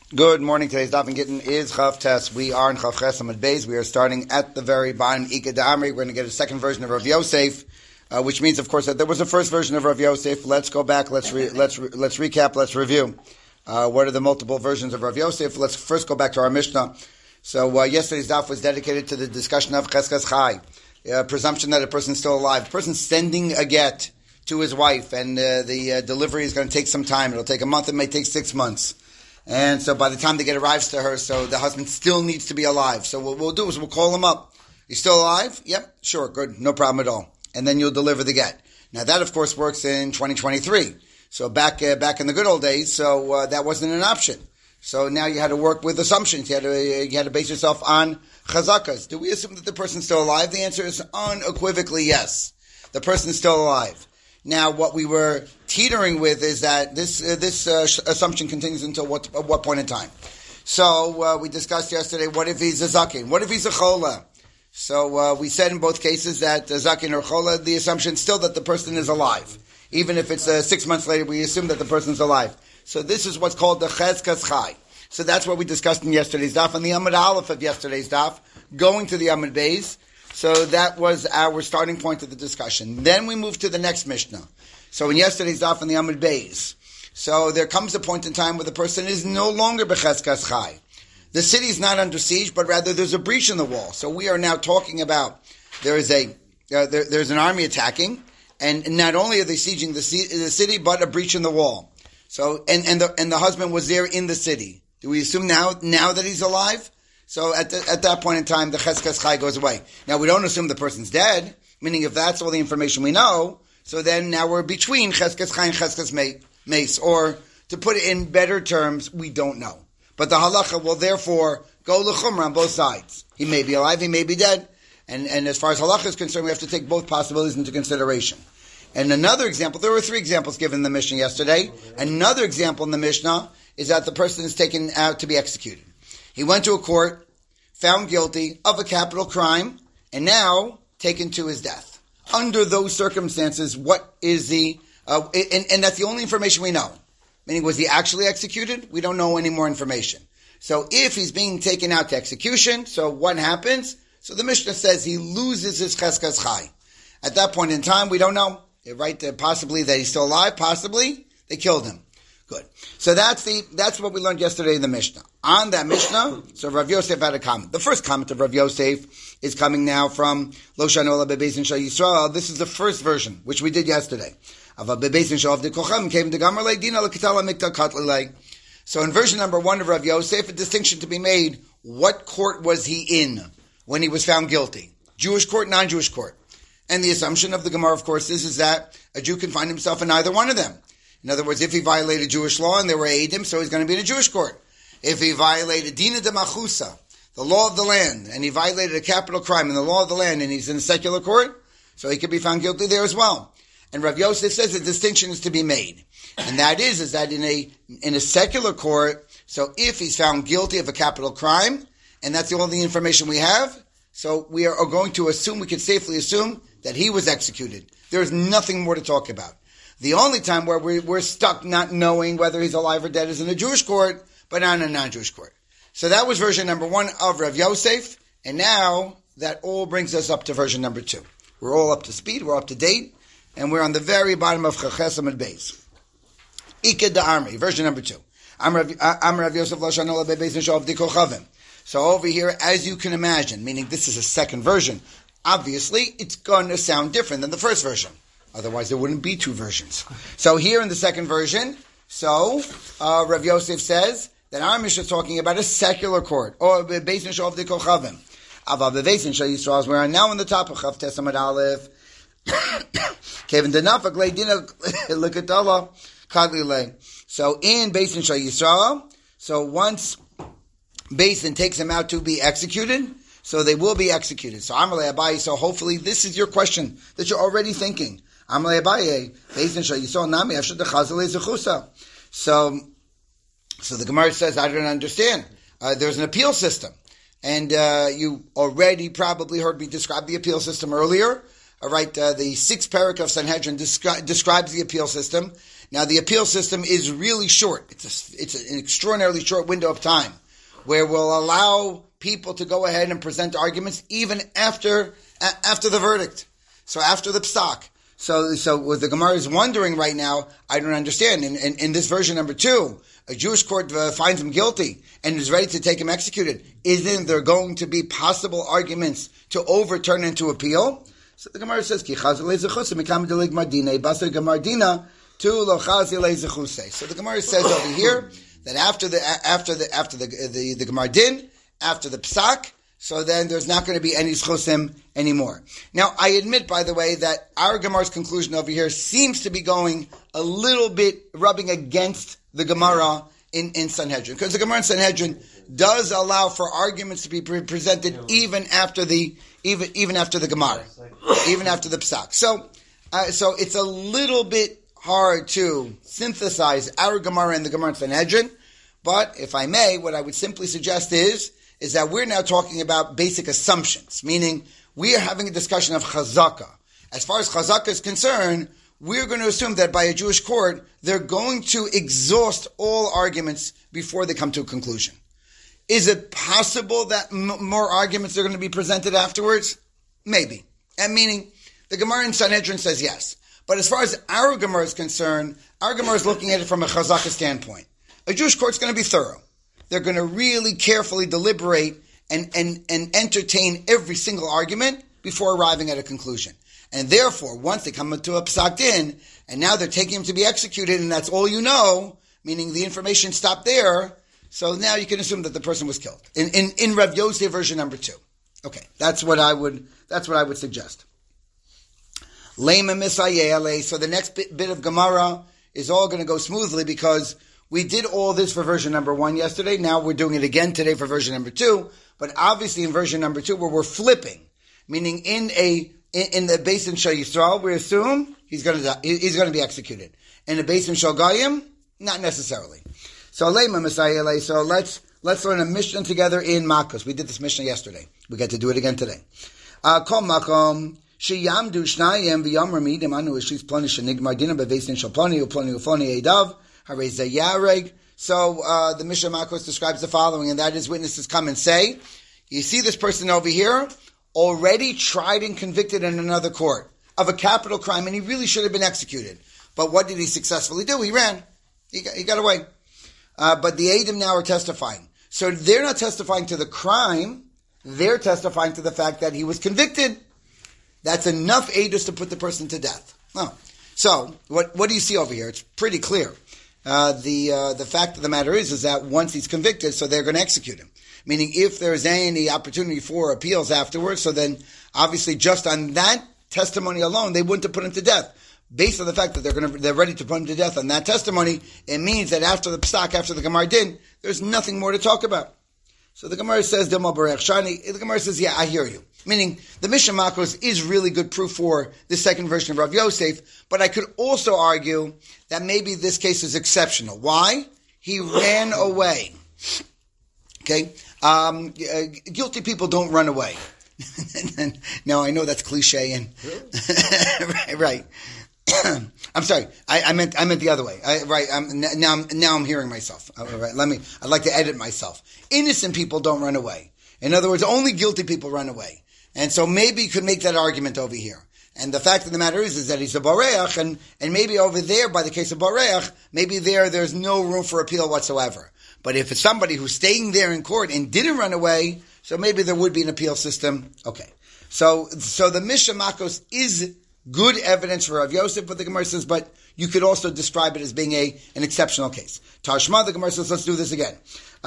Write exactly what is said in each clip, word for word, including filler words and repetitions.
Good morning. Today's Daf and Gittin is Chav Tes. We are in Chav Ches Amud Beis. We are starting at the very bottom. Ika Da'amri. We're going to get a second version of Rav Yosef, uh, which means, of course, that there was a first version of Rav Yosef. Let's go back. Let's re- let's re- let's recap. Let's review. Uh, what are the multiple versions of Rav Yosef? Let's first go back to our Mishnah. So uh, yesterday's Daf was dedicated to the discussion of Cheskas Chai, uh, presumption that a person is still alive. The person sending a get to his wife, and uh, the uh, delivery is going to take some time. It'll take a month. It may take six months. And so by the time the get arrives to her, so the husband still needs to be alive. So what we'll do is we'll call him up. You still alive? Yep, sure, good, no problem at all. And then you'll deliver the get. Now that, of course, works in twenty twenty-three. So back uh, back in the good old days, so uh, that wasn't an option. So now you had to work with assumptions. You had to, uh, you had to base yourself on chazakas. Do we assume that the person's still alive? The answer is unequivocally yes. The person's still alive. Now, what we were teetering with is that this uh, this uh, sh- assumption continues until what at what point in time. So uh, we discussed yesterday, what if he's a zakin? What if he's a chola? So uh, we said in both cases that uh, zakin or chola, the assumption is still that the person is alive. Even if it's uh, six months later, we assume that the person's alive. So this is what's called the cheskas chai. So that's what we discussed in yesterday's daf, and the Amud Aleph of yesterday's daf, going to the Amud Beis. So that was our starting point of the discussion. Then we moved to the next Mishnah. So in yesterday's daf in the Amud Beis, so there comes a point in time where the person is no longer becheskas chai. The city is not under siege, but rather there's a breach in the wall. So we are now talking about there is a uh, there, there's an army attacking, and not only are they sieging the, c- the city, but a breach in the wall. So and and the and the husband was there in the city. Do we assume now now that he's alive? So at the, at that point in time, the cheskas chai goes away. Now we don't assume the person's dead, meaning if that's all the information we know, so then now we're between cheskas chai and cheskas mace, or to put it in better terms, we don't know. But the halacha will therefore go l'chumra on both sides. He may be alive, he may be dead, and and as far as halacha is concerned, we have to take both possibilities into consideration. And another example, there were three examples given in the Mishnah yesterday. Another example in the Mishnah is that the person is taken out to be executed. He went to a court, found guilty of a capital crime, and now taken to his death. Under those circumstances, what is the, uh, and, and that's the only information we know. Meaning, was he actually executed? We don't know any more information. So if he's being taken out to execution, so what happens? So the Mishnah says he loses his cheskas chai. At that point in time, we don't know. Right? Uh, possibly that he's still alive, possibly they killed him. Good. So that's the that's what we learned yesterday in the Mishnah. On that Mishnah, so Rav Yosef had a comment. The first comment of Rav Yosef is coming now from Lo Shanu Ela Bebeis Shal Yisrael. This is the first version, which we did yesterday. Of Bebeis Shal Avdei Kochem came to Gamar Lei Dina Lekatala Mikta Katlei. So in version number one of Rav Yosef, a distinction to be made. What court was he in when he was found guilty? Jewish court, non-Jewish court. And the assumption of the Gemara, of course, is, is that a Jew can find himself in either one of them. In other words, if he violated Jewish law and they were Eidim, so he's going to be in a Jewish court. If he violated Dina de Machusa, the law of the land, and he violated a capital crime in the law of the land, and he's in a secular court, so he could be found guilty there as well. And Rav Yosef says a distinction is to be made. And that is, is that in a, in a secular court, so if he's found guilty of a capital crime, and that's the only information we have, so we are going to assume, we can safely assume, that he was executed. There is nothing more to talk about. The only time where we're, we're stuck not knowing whether he's alive or dead is in a Jewish court, but not in a non-Jewish court. So that was version number one of Rav Yosef, and now that all brings us up to version number two. We're all up to speed, we're up to date, and we're on the very bottom of Chaches Amud Beis. Ika Da'armi, version number two. I'm Rav Yosef Lo Shanu Ela Bebeis Shal Avdei Kochavim. So over here, as you can imagine, meaning this is a second version, obviously, it's going to sound different than the first version. Otherwise, there wouldn't be two versions. So here in the second version, so uh, Rav Yosef says that our Mishnah is talking about a secular court, or Beis Shal Avdei Kochavim. Ava Beis Shal Yisrael, we are now on the top of Chav Tes Amud Aleph. Kevin Denafak Le Dina Lekatala Kadli Le. So in Beis Shal Yisrael, so once Beis takes him out to be executed, so they will be executed. So Amalei Abaye, so hopefully this is your question that you're already thinking. Amalei Abaye, Beis Shal Yisrael Nami Afshad Chazal Zechusa. So, so the Gemara says, I don't understand. Uh, there's an appeal system. And uh, you already probably heard me describe the appeal system earlier. All right, uh, the sixth parak of Sanhedrin descri- describes the appeal system. Now, the appeal system is really short. It's a, it's an extraordinarily short window of time where we'll allow people to go ahead and present arguments even after after the verdict. So after the psak. So so what the Gemara is wondering right now, I don't understand. In, in, in this version number two, a Jewish court uh, finds him guilty and is ready to take him executed. Isn't there going to be possible arguments to overturn and to appeal? So the Gemara says, Ki so the Gemara says over here that after the after the after the the, the Gemar Din, after the Psak, so then there's not going to be any Schusim anymore. Now, I admit, by the way, that our Gemara's conclusion over here seems to be going a little bit rubbing against the Gemara in, in Sanhedrin, because the Gemara in Sanhedrin does allow for arguments to be pre- presented even after the even even after the Gemara, even after the Psak. So, uh, so it's a little bit hard to synthesize our Gemara and the Gemara in Sanhedrin, but if I may, what I would simply suggest is is that we're now talking about basic assumptions, meaning we are having a discussion of chazaka. As far as chazaka is concerned, we're going to assume that by a Jewish court, they're going to exhaust all arguments before they come to a conclusion. Is it possible that m- more arguments are going to be presented afterwards? Maybe. And meaning, the Gemara in Sanhedrin says yes. But as far as our Gemara is concerned, our Gemara is looking at it from a chazaka standpoint. A Jewish court's going to be thorough. They're going to really carefully deliberate and, and, and entertain every single argument before arriving at a conclusion. And therefore, once they come into a psak din, and now they're taking him to be executed, and that's all you know, meaning the information stopped there, so now you can assume that the person was killed. In in, in Rav Yosef version number two. Okay, that's what I would that's what I would suggest. Lema misayele. So the next bit, bit of Gemara is all going to go smoothly because we did all this for version number one yesterday. Now we're doing it again today for version number two. But obviously in version number two, where we're flipping, meaning in a in, in the Beis Din Shel Yisrael, we assume he's going to die, he's going to be executed. In the Beis Din Shel Goyim, not necessarily. So lema misayele. So let's let's learn a Mishnah together in Makos. We did this Mishnah yesterday. We get to do it again today. Kol makom sheyamdu shnayim v'yamar midim anu ishis plani shenigmar dina beVeis Din Shel plani uplani uflani edav. So uh, the Mishnah Makos describes the following, and that is witnesses come and say, you see this person over here, already tried and convicted in another court of a capital crime, and he really should have been executed. But what did he successfully do? He ran. He got, he got away. Uh, but the Eidim now are testifying. So they're not testifying to the crime, they're testifying to the fact that he was convicted. That's enough Eidos to put the person to death. Oh. So, what, what do you see over here? It's pretty clear. Uh, the uh, the fact of the matter is is that once he's convicted, so they're going to execute him. Meaning, if there's any opportunity for appeals afterwards, so then obviously just on that testimony alone, they wouldn't have put him to death. Based on the fact that they're going to they're ready to put him to death on that testimony, it means that after the psak, after the Gemar Din, there's nothing more to talk about. So the Gemara says, Dilma Barech Shani. The Gemara says, yeah, I hear you. Meaning, the Mishnah Makos is really good proof for the second version of Rav Yosef, but I could also argue that maybe this case is exceptional. Why? He ran away. Okay? Um, uh, guilty people don't run away. Now, I know that's cliche and... right, right. I'm sorry. I, I meant I meant the other way. I, right. I'm, now I'm now I'm hearing myself. All right. Let me. I'd like to edit myself. Innocent people don't run away. In other words, only guilty people run away. And so maybe you could make that argument over here. And the fact of the matter is, is that he's a boreach, and and maybe over there, by the case of boreach, maybe there there's no room for appeal whatsoever. But if it's somebody who's staying there in court and didn't run away, so maybe there would be an appeal system. Okay. So so the Mishnah Makos is good evidence for Rav Yosef, but the Gemara says, but you could also describe it as being a an exceptional case. Tashma, the Gemara says, let's do this again.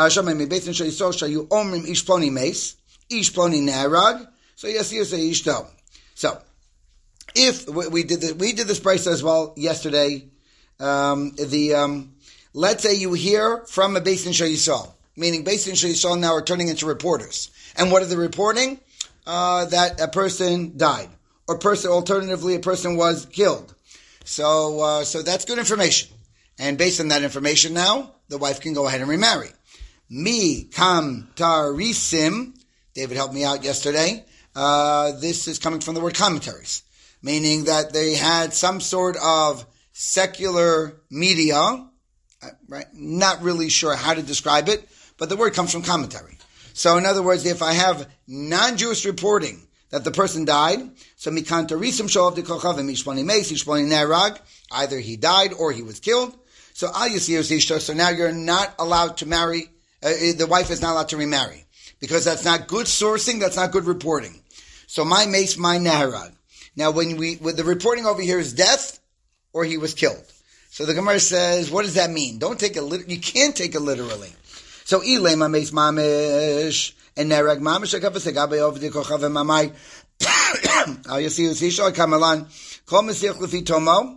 So yes, you say ishto. So if we did this, we did this price as well yesterday. Um, the um, let's say you hear from a Beis Din Shel Yisrael, meaning Beis Din Shel Yisrael now are turning into reporters, and what are they reporting? Uh, that a person died. Or person, alternatively, a person was killed. So, uh, so that's good information. And based on that information now, the wife can go ahead and remarry. Mi kam tarisim. David helped me out yesterday. Uh, this is coming from the word commentaries. Meaning that they had some sort of secular media, right? Not really sure how to describe it, but the word comes from commentary. So in other words, if I have non-Jewish reporting that the person died, so mikantarism shov de kochavim mishponi meis mishponi nerag, either he died or he was killed. So al yasiyos ishto. So now you're not allowed to marry. Uh, the wife is not allowed to remarry because that's not good sourcing. That's not good reporting. So my meis, my nerag. Now when we with the reporting over here is death or he was killed. So the Gemara says, what does that mean? Don't take it. Lit- you can't take it literally. So ilay ma meis mamish. And nerag mamish akavasagabe over the kochavim mamai. Al yasiyos ishto kamalan kol mesiach lefi tomo.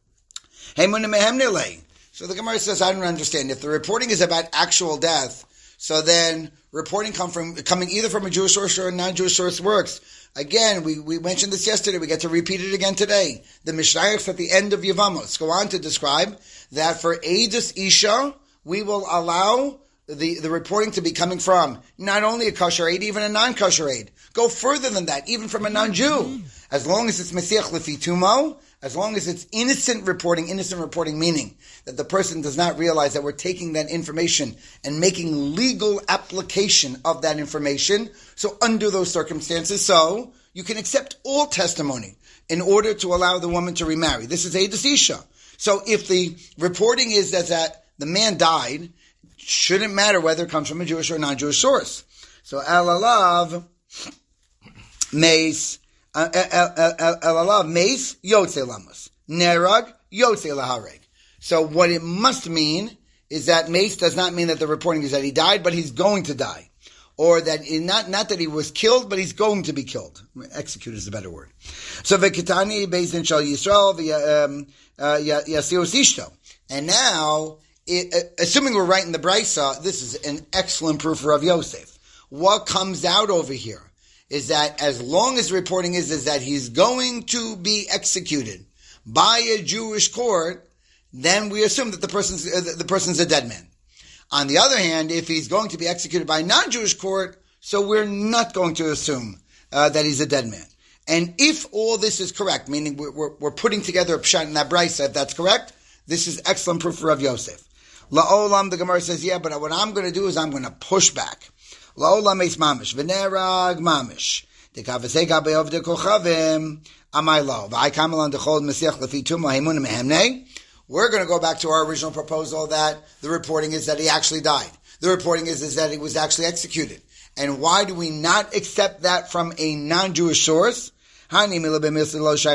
So the Gemara says, I don't understand. If the reporting is about actual death, so then reporting come from coming either from a Jewish source or a non-Jewish source works. Again, we, we mentioned this yesterday. We get to repeat it again today. The Mishnayos at the end of Yevamos go on to describe that for Eidus Isha, we will allow the, the reporting to be coming from not only a kosher aid, even a non-kosher aid. Go further than that, even from a non-Jew. As long as it's Mesiach Lefi Tumo, as long as it's innocent reporting, innocent reporting meaning that the person does not realize that we're taking that information and making legal application of that information. So under those circumstances, so you can accept all testimony in order to allow the woman to remarry. This is Eidus Isha. So if the reporting is that, that the man died, it shouldn't matter whether it comes from a Jewish or non-Jewish source. So Alalav, Mace, Elalav meis yotze lamas nerag yotze lahareg. So what it must mean is that meis does not mean that the reporting is that he died, but he's going to die, or that he, not not that he was killed, but he's going to be killed. Execute is a better word. So v'kitani beis din shal Yisrael yasios ishto. And now, it, assuming we're right in the brisa, this is an excellent proof for Rav Yosef. What comes out over here is that as long as the reporting is, is that he's going to be executed by a Jewish court, then we assume that the person's, uh, the person's a dead man. On the other hand, if he's going to be executed by a non-Jewish court, so we're not going to assume uh, that he's a dead man. And if all this is correct, meaning we're, we're, we're putting together a pshat in that brisa, if that's correct, this is excellent proof for Rav Yosef. La'olam, the Gemara says, yeah, but what I'm going to do is I'm going to push back. La'olam eis mamish, v'nerag mamish. Dekavasega be'ov de kochavim, amai lo. V'ai dechol mesiach lefi tuma hemunim mehemnei. We're going to go back to our original proposal that the reporting is that he actually died. The reporting is, is that he was actually executed. And why do we not accept that from a non-Jewish source? Because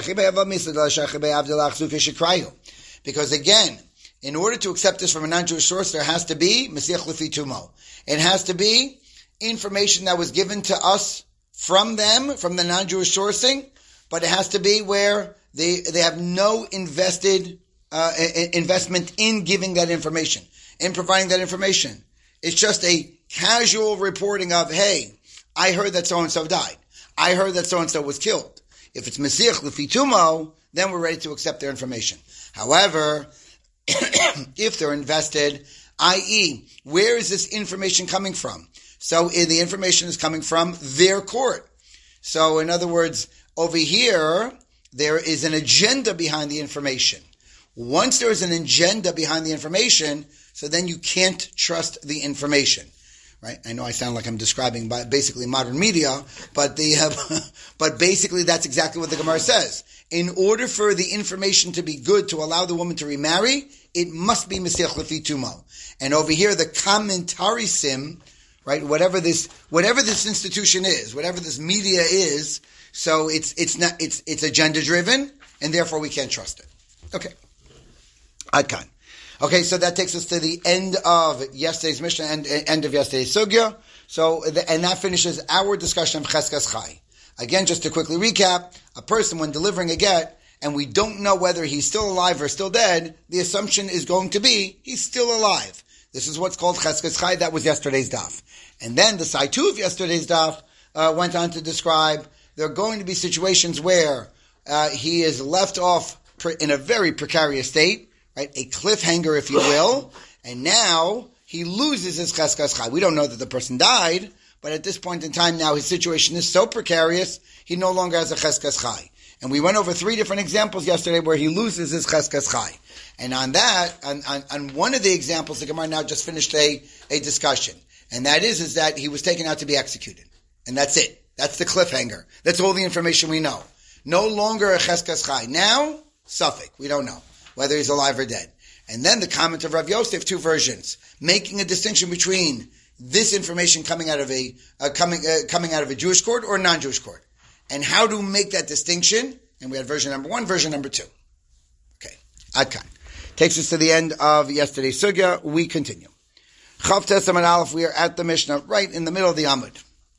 again, in order to accept this from a non-Jewish source, there has to be mesiach lefi tumo. It has to be information that was given to us from them, from the non-Jewish sourcing, but it has to be where they they have no invested uh, investment in giving that information, in providing that information. It's just a casual reporting of, hey, I heard that so-and-so died. I heard that so-and-so was killed. If it's Mesiach Lefi Tumo, then we're ready to accept their information. However, if they're invested, that is, where is this information coming from? So the information is coming from their court. So in other words, over here, there is an agenda behind the information. Once there is an agenda behind the information, so then you can't trust the information. Right? I know I sound like I'm describing basically modern media, but the uh, but basically that's exactly what the Gemara says. In order for the information to be good to allow the woman to remarry, it must be Mesiach Lefi Tumo. And over here, the commentary sim, right? Whatever this whatever this institution is, whatever this media is, so it's it's not it's it's agenda driven, and therefore we can't trust it. Okay, Adkan. Okay, so that takes us to the end of yesterday's Mishnah and end of yesterday's Sugya. So, and that finishes our discussion of Cheskas Chai. Again, just to quickly recap, a person when delivering a get, and we don't know whether he's still alive or still dead, the assumption is going to be he's still alive. This is what's called Cheskas Chai. That was yesterday's daf. And then the side two of yesterday's daf uh, went on to describe there are going to be situations where uh, he is left off in a very precarious state, right, a cliffhanger, if you will, and now he loses his cheskas chai. We don't know that the person died, but at this point in time now his situation is so precarious, he no longer has a cheskas chai. And we went over three different examples yesterday where he loses his cheskas chai. And on that, on, on, on one of the examples, the Gemara now just finished a, a discussion. And that is, is that he was taken out to be executed. And that's it. That's the cliffhanger. That's all the information we know. No longer a cheskas chai. Now, suffix. We don't know whether he's alive or dead. And then the comment of Rav Yosef, two versions, making a distinction between this information coming out of a uh, coming uh, coming out of a Jewish court or a non-Jewish court, and how to make that distinction. And we had version number one, version number two. Okay, Adkan takes us to the end of yesterday's sugya. We continue. Chav Tes Amud Aleph. We are at the Mishnah, right in the middle of the Amud.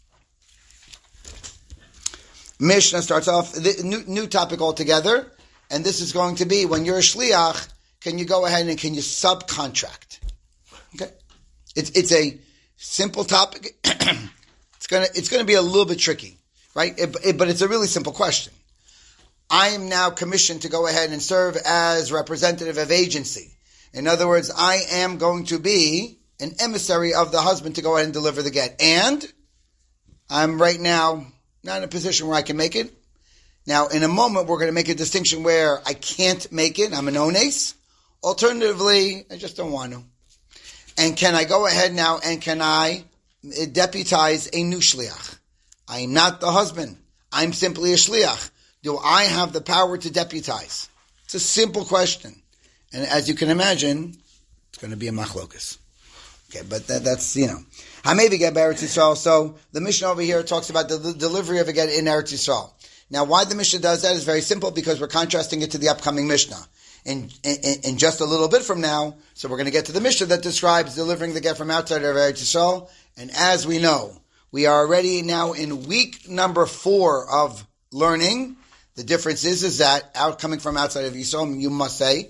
Mishnah starts off the new, new topic altogether, and this is going to be when you're a shliach. Can you go ahead and can you subcontract? Okay, it's it's a simple topic. it's gonna it's gonna be a little bit tricky, right? It, it, but it's a really simple question. I am now commissioned to go ahead and serve as representative of agency. In other words, I am going to be an emissary of the husband to go ahead and deliver the get, and I'm right now not in a position where I can make it. Now, in a moment, we're going to make a distinction where I can't make it. I'm an ones. Alternatively, I just don't want to. And can I go ahead now and can I deputize a new shliach? I'm not the husband. I'm simply a shliach. Do I have the power to deputize? It's a simple question. And as you can imagine, it's going to be a machlokas. Okay, but that, that's, you know. Hamevi get Eretz Yisrael. So the Mishnah over here talks about the, the delivery of a get in Eretz Yisrael. Now, why the Mishnah does that is very simple, because we're contrasting it to the upcoming Mishnah. In, in, in just a little bit from now, so we're going to get to the Mishnah that describes delivering the get from outside of Eretz Yisrael. And as we know, we are already now in week number four of learning. The difference is, is that out coming from outside of Yisrael, you must say,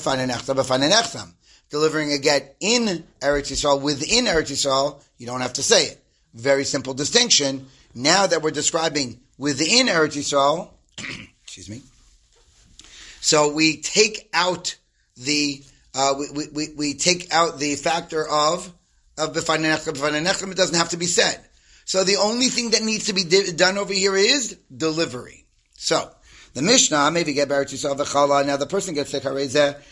delivering a get in Eretz Yisrael, within Eretz Yisrael, you don't have to say it. Very simple distinction. Now that we're describing within Eretz Yisrael, excuse me, so we take out the uh, we, we we take out the factor of of b'fanei nechem. It doesn't have to be said. So the only thing that needs to be di- done over here is delivery. So the Mishnah maybe get Eretz Yisrael v'chala. Now the person gets sick. So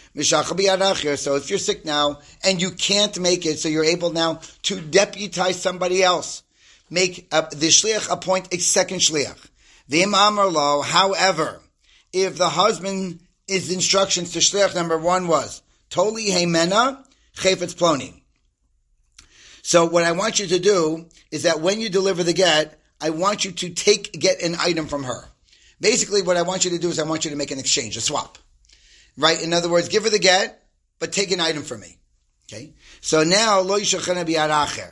if you're sick now and you can't make it, so you're able now to deputize somebody else. Make uh, the shliach appoint a second shliach. The imam lo, however, if the husband, his instructions to shliach number one was toli heimena chayfetz ploni. So what I want you to do is that when you deliver the get, I want you to take get an item from her. Basically, what I want you to do is I want you to make an exchange, a swap, right? In other words, give her the get, but take an item from me. Okay. So now lo yishachana biyad acher.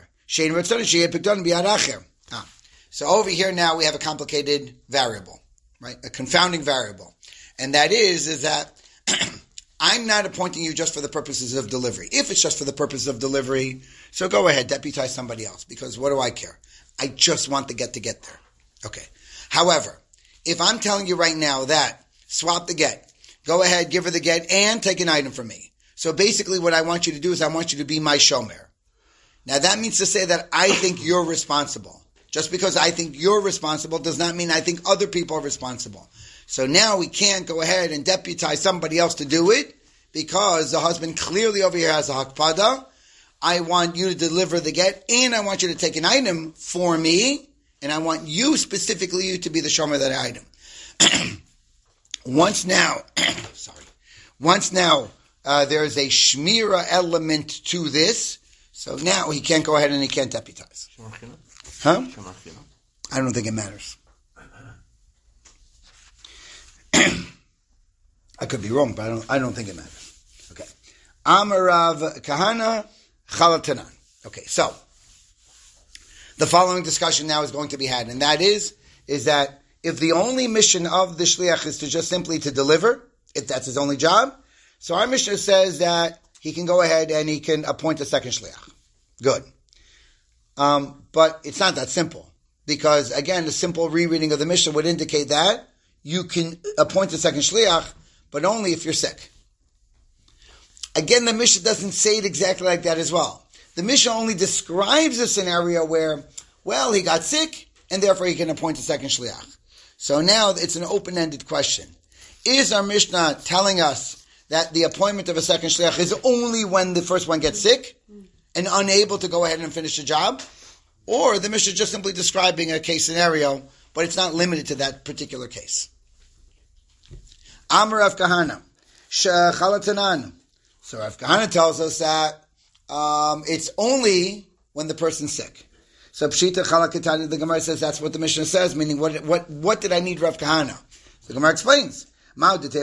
Ah. So over here now we have a complicated variable, right? A confounding variable. And that is, is that I'm not appointing you just for the purposes of delivery. If it's just for the purpose of delivery, so go ahead, deputize somebody else, because what do I care? I just want the get to get there. Okay. However, if I'm telling you right now that swap the get, go ahead, give her the get, and take an item from me. So basically what I want you to do is I want you to be my shomer. Now that means to say that I think you're responsible. Just because I think you're responsible does not mean I think other people are responsible. So now we can't go ahead and deputize somebody else to do it, because the husband clearly over here has a hakpada. I want you to deliver the get, and I want you to take an item for me, and I want you specifically you to be the shomer of that item. Once now, sorry, once now uh, there is a shmira element to this. So now he can't go ahead and he can't deputize. Huh? I don't think it matters. I could be wrong, but I don't I don't think it matters. Okay. Amarav Kahana Chalatanan. Okay, so the following discussion now is going to be had, and that is, is that if the only mission of the shliach is to just simply to deliver, if that's his only job, so our Mishnah says that he can go ahead and he can appoint a second shliach. Good. Um, but it's not that simple. Because, again, the simple rereading of the Mishnah would indicate that you can appoint a second shliach, but only if you're sick. Again, the Mishnah doesn't say it exactly like that as well. The Mishnah only describes a scenario where, well, he got sick, and therefore he can appoint a second shliach. So now it's an open-ended question. Is our Mishnah telling us that the appointment of a second shliach is only when the first one gets sick and unable to go ahead and finish the job? Or the Mishnah is just simply describing a case scenario, but it's not limited to that particular case. Amar Rav Kahana, Chalatanan. So Rav Kahana tells us that um, it's only when the person's sick. So Pshita Chalakatani, the Gemara says that's what the Mishnah says, meaning what what what did I need Rav Kahana? The Gemara explains. Exactly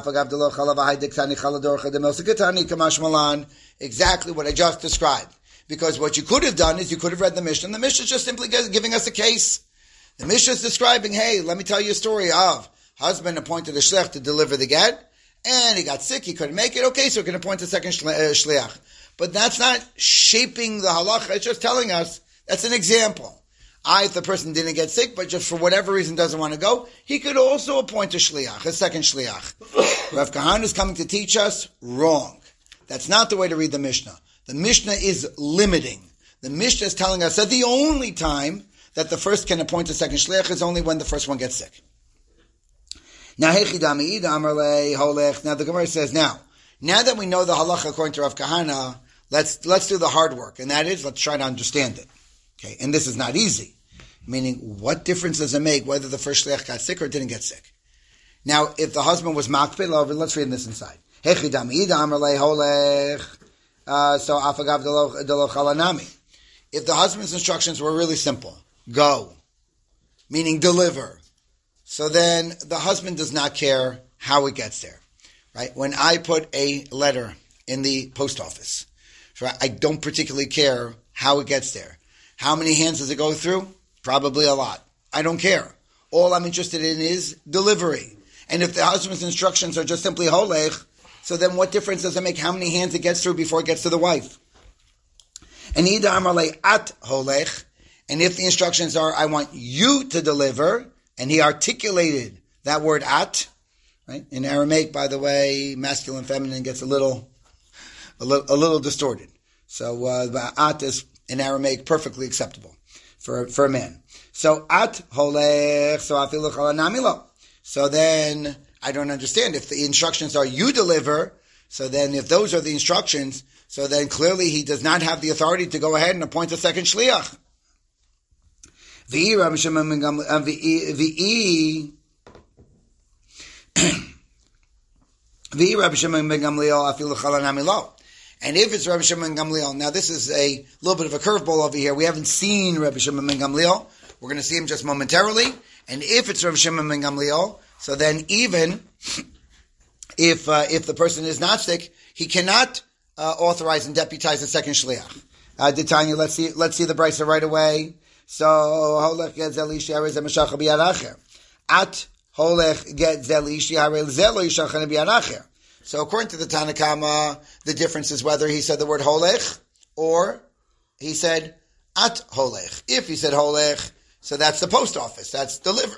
what I just described. Because what you could have done is you could have read the Mishnah, and the Mishnah is just simply giving us a case. The Mishnah is describing, hey, let me tell you a story of husband appointed a shliach to deliver the get, and he got sick, he couldn't make it. Okay, so we're going to appoint a second shliach. But that's not shaping the halacha, it's just telling us, that's an example. I, if the person didn't get sick, but just for whatever reason doesn't want to go, he could also appoint a shliach, a second shliach. Rav Kahana is coming to teach us, wrong. That's not the way to read the Mishnah. The Mishnah is limiting. The Mishnah is telling us that the only time that the first can appoint a second shliach is only when the first one gets sick. Now, now the Gemara says, now, now that we know the halacha according to Rav Kahana, let's let's do the hard work, and that is, let's try to understand it. Okay, and this is not easy. Meaning, what difference does it make whether the first shliach got sick or didn't get sick? Now, if the husband was makpid over, let's read this inside. Uh, so afagav delo chalanami. If the husband's instructions were really simple, go, meaning deliver, so then the husband does not care how it gets there, right? When I put a letter in the post office, right, I don't particularly care how it gets there. How many hands does it go through? Probably a lot. I don't care. All I'm interested in is delivery. And if the husband's instructions are just simply holech, so then what difference does it make how many hands it gets through before it gets to the wife? And ida amarle at holech, and if the instructions are, I want you to deliver, and he articulated that word at, right? In Aramaic, by the way, masculine, feminine gets a little, a little, a little distorted. So uh, at is in Aramaic perfectly acceptable for for a man. So at holech, so afilu chalanamilo. So then I don't understand if the instructions are you deliver. So then, if those are the instructions, so then clearly he does not have the authority to go ahead and appoint a second shliach. V'i Rabbi Shimon ben Gamliel, v'i v'i Rabbi Shimon ben Gamliel afilu chalanamilo. And if it's Rabbi Shimon ben Gamliel, now this is a little bit of a curveball over here. We haven't seen Rabbi Shimon ben Gamliel. We're going to see him just momentarily. And if it's Rabbi Shimon ben Gamliel, so then even if uh, if the person is not sick, he cannot uh, authorize and deputize a second shliach. Uh, Tanya, let's see let's see the brisa right away. So holech get zelishi harei zemeshach biyad acher. At holech get zelishi harei zelo yishachan biyad acher. So according to the Tanna Kama, the difference is whether he said the word holech or he said at holech. If he said holech, so that's the post office. That's deliver.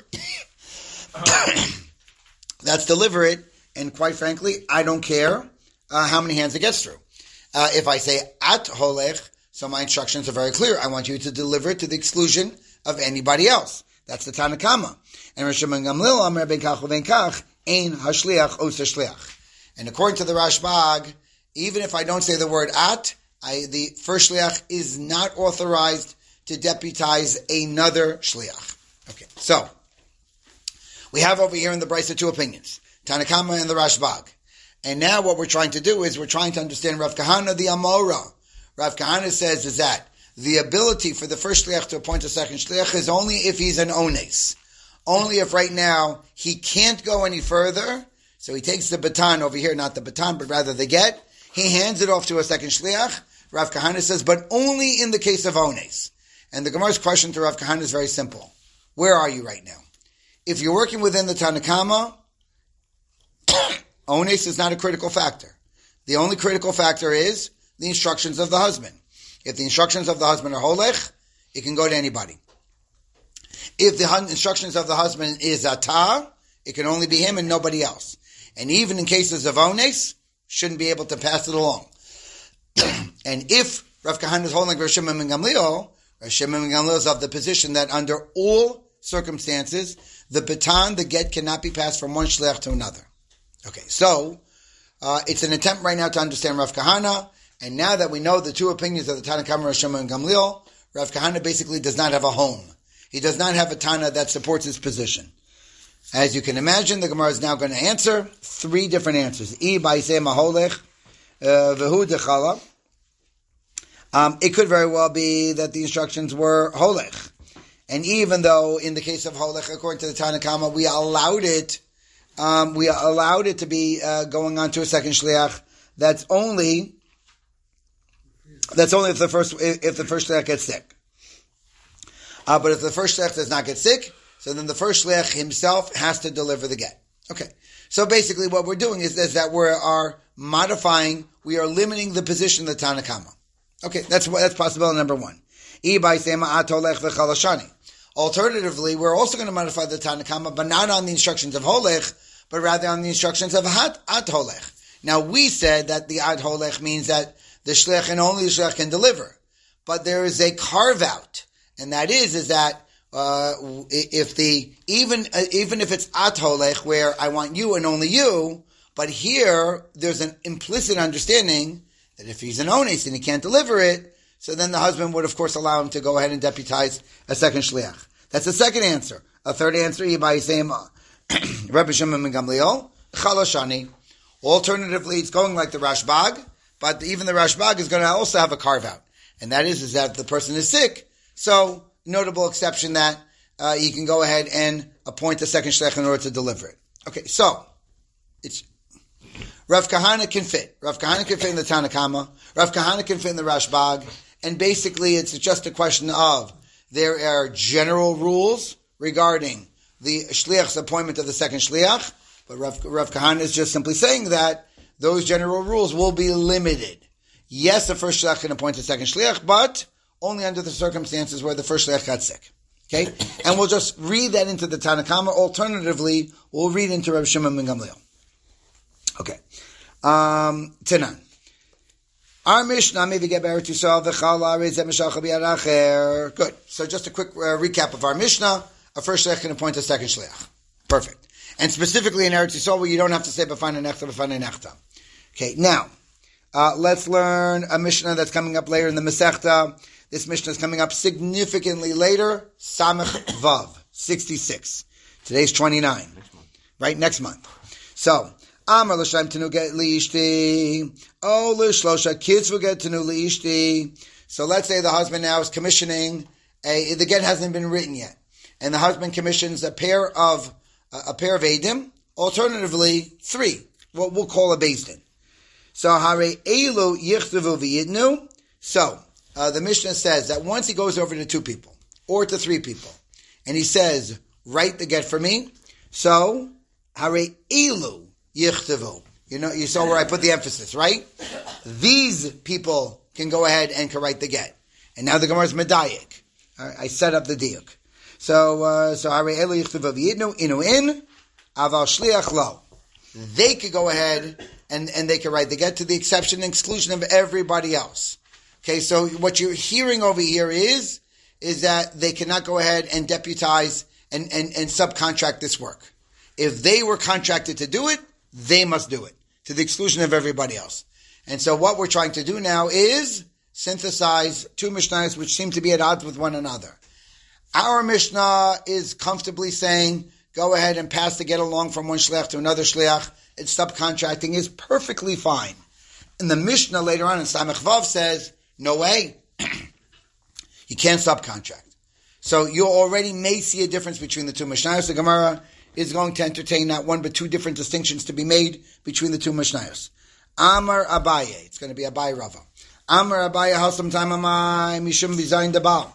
That's deliver it. And quite frankly, I don't care uh, how many hands it gets through. Uh, if I say at holech, so my instructions are very clear. I want you to deliver it to the exclusion of anybody else. That's the Tanna Kama. And Rosh Hashanah Gamliel Amar ben kach uben kach ein hashliach osa shliach. And according to the Rashbag, even if I don't say the word at, I, the first shliach is not authorized to deputize another shliach. Okay, so we have over here in the Brisa two opinions, Tanna Kama and the Rashbag. And now what we're trying to do is we're trying to understand Rav Kahana, the Amora. Rav Kahana says is that the ability for the first shliach to appoint a second shliach is only if he's an ones. Only if right now he can't go any further. So he takes the baton over here, not the baton, but rather the get. He hands it off to a second shliach. Rav Kahana says, but only in the case of ones. And the Gemara's question to Rav Kahana is very simple. Where are you right now? If you're working within the Tanna Kama, ones is not a critical factor. The only critical factor is the instructions of the husband. If the instructions of the husband are holech, it can go to anybody. If the instructions of the husband is atah, it can only be him and nobody else. And even in cases of ones, shouldn't be able to pass it along. And if Rav Kahana is holding like Rav Shimon ben Gamliel, Rav Shimon ben Gamliel is of the position that under all circumstances, the baton, the get, cannot be passed from one shliach to another. Okay, so uh, it's an attempt right now to understand Rav Kahana, and now that we know the two opinions of the Tana Kama, Rosh Hashanah, and Gamliel, Rav Kahana basically does not have a home. He does not have a Tana that supports his position. As you can imagine, the Gemara is now going to answer three different answers. I ba'isei maholech v'hu dechala. Um, it could very well be that the instructions were holech. And even though in the case of holech, according to the Tana Kama, we allowed it, um, we allowed it to be uh, going on to a second shliach, that's only, that's only if the first, if the first shliach gets sick. Uh, but if the first shliach does not get sick, so then the first shliach himself has to deliver the get. Okay. So basically what we're doing is, is that we are modifying, we are limiting the position of the Tana Kama. Okay, that's that's possibility number one. Alternatively, we're also going to modify the Tana Kama, but not on the instructions of holech, but rather on the instructions of hat at holech. Now we said that the at holech means that the shliach and only the shliach can deliver, but there is a carve out, and that is is that uh, if the even uh, even if it's at holech where I want you and only you, but here there's an implicit understanding that if he's an ones and he can't deliver it, so then the husband would, of course, allow him to go ahead and deputize a second shliach. That's the second answer. A third answer, Rabbi Shimon ben Gamliel, Chalashani. Alternatively, it's going like the Rashbag, but even the Rashbag is going to also have a carve-out. And that is, is that the person is sick. So, notable exception that uh, he can go ahead and appoint a second shliach in order to deliver it. Okay, so, it's Rav Kahana can fit. Rav Kahana can fit in the Tana Kama. Rav Kahana can fit in the Rashbag. And basically, it's just a question of there are general rules regarding the shliach's appointment of the second shliach. But Rav, Rav Kahana is just simply saying that those general rules will be limited. Yes, the first shliach can appoint a second shliach, but only under the circumstances where the first shliach got sick. Okay? And we'll just read that into the Tana Kama. Alternatively, we'll read into Rav Shimon ben Gamliel. Okay. Um, Tanan. Our Mishnah, maybe get better to solve the chala, good. So just a quick uh, recap of our Mishnah. A first shliach can appoint a second shliach. Perfect. And specifically in Eretz Yisrael, where you don't have to say b'fanei nechta, b'fanei nechta. Okay, now, uh, let's learn a Mishnah that's coming up later in the Masechta. This Mishnah is coming up significantly later. Samech Vav, sixty-six. Today's twenty-nine. Next month. Right, next month. So, Amar l'shaim tenu get li'ishti. Oh, l'shlosha, kids will get tenu li'ishti. So let's say the husband now is commissioning a, the get hasn't been written yet. And the husband commissions a pair of, uh, a pair of edim, alternatively, three. What we'll call a beis din. So, hare elu yichtavu v'yidnu. So, uh, the Mishnah says that once he goes over to two people, or to three people, and he says, write the get for me. So, hare elu yichtavu. You know, you saw where I put the emphasis, right? These people can go ahead and can write the get. And now the Gemara is medayik. Right, I set up the diuk. So, uh, so hare elu yichtavu v'yidnu inu in aval shliach lo. They could go ahead and, and they could write the get to the exception and exclusion of everybody else. Okay, so what you're hearing over here is, is that they cannot go ahead and deputize and, and, and subcontract this work. If they were contracted to do it, they must do it, to the exclusion of everybody else. And so what we're trying to do now is synthesize two Mishnahs which seem to be at odds with one another. Our Mishnah is comfortably saying, go ahead and pass the get along from one shliach to another shliach. It's subcontracting is perfectly fine. And the Mishnah later on in Samech Vav says, no way. You can't subcontract. So you already may see a difference between the two Mishnayos. The Gemara is going to entertain not one but two different distinctions to be made between the two Mishnayos. Amar Abaye. It's going to be Abaye Rava. Amar Abaye Hasam Tamamai Mishum Bizayin Dabal.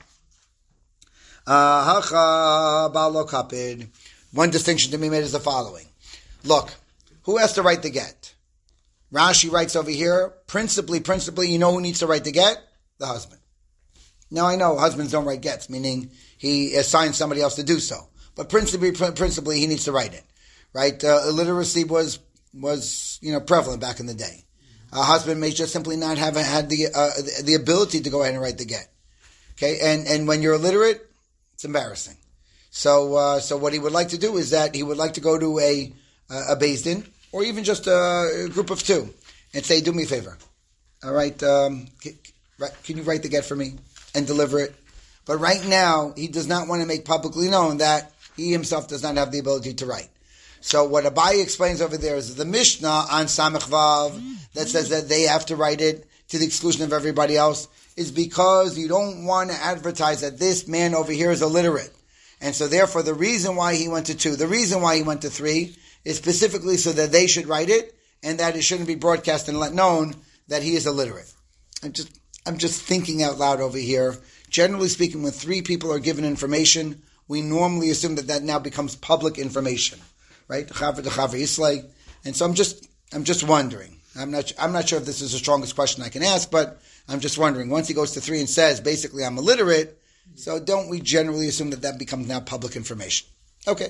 Hacha Balo Kapid. One distinction to be made is the following. Look, who has to write the get? Rashi writes over here, principally, principally, you know who needs to write the get? The husband. Now I know husbands don't write gets, meaning he assigns somebody else to do so. But principally, principally, he needs to write it. Right? Uh, illiteracy was, was, you know, prevalent back in the day. A husband may just simply not have had the, uh, the, the ability to go ahead and write the get. Okay? And, and when you're illiterate, it's embarrassing. So, uh, so what he would like to do is that he would like to go to a a Beis Din, or even just a group of two, and say, "Do me a favor, all right? Um, can, can you write the get for me and deliver it?" But right now, he does not want to make publicly known that he himself does not have the ability to write. So what Abaye explains over there is the Mishnah on Samech Vav that says that they have to write it to the exclusion of everybody else is because you don't want to advertise that this man over here is illiterate. And so therefore the reason why he went to two, the reason why he went to three is specifically so that they should write it and that it shouldn't be broadcast and let known that he is illiterate. I'm just, I'm just thinking out loud over here. Generally speaking, when three people are given information, we normally assume that that now becomes public information, right? And so I'm just, I'm just wondering. I'm not, I'm not sure if this is the strongest question I can ask, but I'm just wondering. Once he goes to three and says, basically, I'm illiterate, so don't we generally assume that that becomes now public information? Okay.